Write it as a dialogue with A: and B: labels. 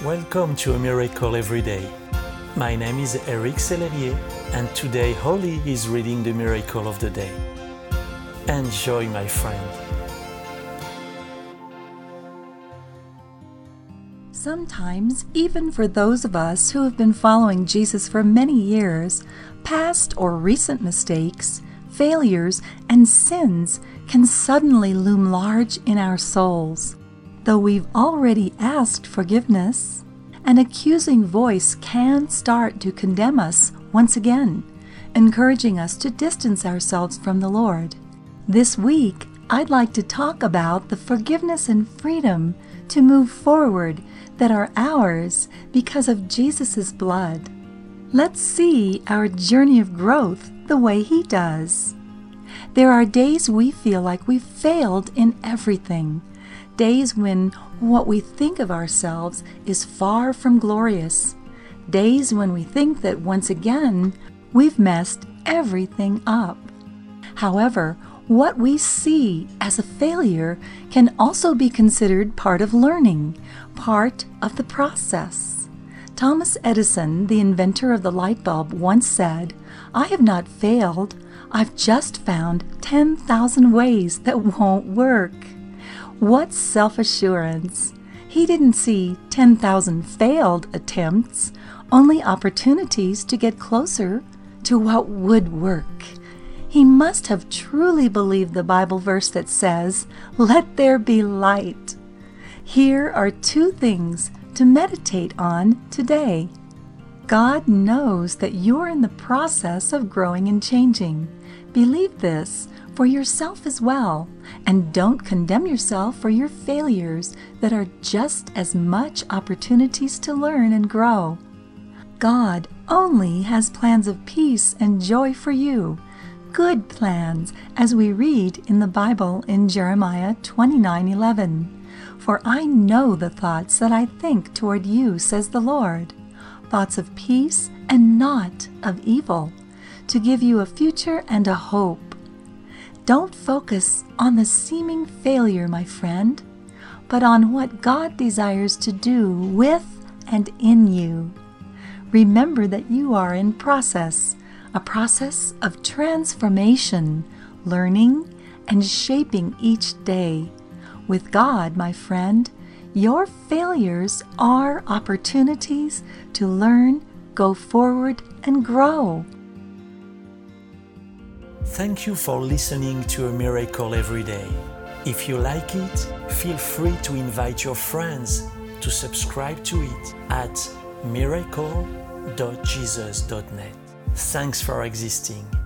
A: Welcome to A Miracle Every Day. My name is Eric Sellelier, and today Holly is reading the Miracle of the Day. Enjoy, my friend.
B: Sometimes, even for those of us who have been following Jesus for many years, past or recent mistakes, failures, and sins can suddenly loom large in our souls. Though we've already asked forgiveness, an accusing voice can start to condemn us once again, encouraging us to distance ourselves from the Lord. This week, I'd like to talk about the forgiveness and freedom to move forward that are ours because of Jesus' blood. Let's see our journey of growth the way He does. There are days we feel like we've failed in everything. Days when what we think of ourselves is far from glorious. Days when we think that once again we've messed everything up. However, what we see as a failure can also be considered part of learning, part of the process. Thomas Edison, the inventor of the light bulb, once said, "I have not failed. I've just found 10,000 ways that won't work." What self-assurance! He didn't see 10,000 failed attempts, only opportunities to get closer to what would work. He must have truly believed the Bible verse that says, "Let there be light." Here are two things to meditate on today. God knows that you're in the process of growing and changing. Believe this for yourself as well, and don't condemn yourself for your failures that are just as much opportunities to learn and grow. God only has plans of peace and joy for you, good plans, as we read in the Bible in Jeremiah 29:11. "For I know the thoughts that I think toward you, says the Lord, thoughts of peace and not of evil, to give you a future and a hope." Don't focus on the seeming failure, my friend, but on what God desires to do with and in you. Remember that you are in process, a process of transformation, learning, and shaping each day. With God, my friend, your failures are opportunities to learn, go forward, and grow.
A: Thank you for listening to A Miracle Every Day. If you like it, feel free to invite your friends to subscribe to it at miracle.jesus.net. Thanks for existing.